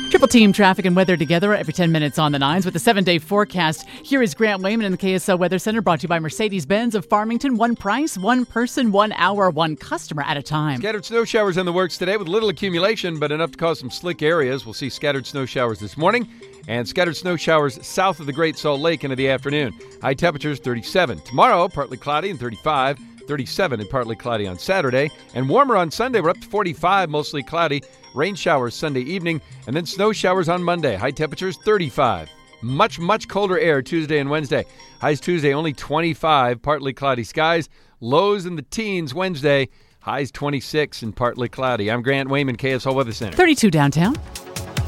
Triple team traffic and weather together every 10 minutes on the nines with a 7-day forecast. Here is Grant Wayman in the KSL Weather Center, brought to you by Mercedes-Benz of Farmington. One price, one person, 1 hour, one customer at a time. Scattered snow showers in the works today with little accumulation, but enough to cause some slick areas. We'll see scattered snow showers this morning and scattered snow showers south of the Great Salt Lake into the afternoon. High temperatures 37. Tomorrow, partly cloudy and 35. 37 and partly cloudy on Saturday, and warmer on Sunday. We're up to 45, mostly cloudy. Rain showers Sunday evening, and then snow showers on Monday. High temperatures 35. Much, much colder air Tuesday and Wednesday. Highs Tuesday only 25, partly cloudy skies. Lows in the teens Wednesday. Highs 26 and partly cloudy. I'm Grant Wayman, KSL Weather Center. 32 downtown.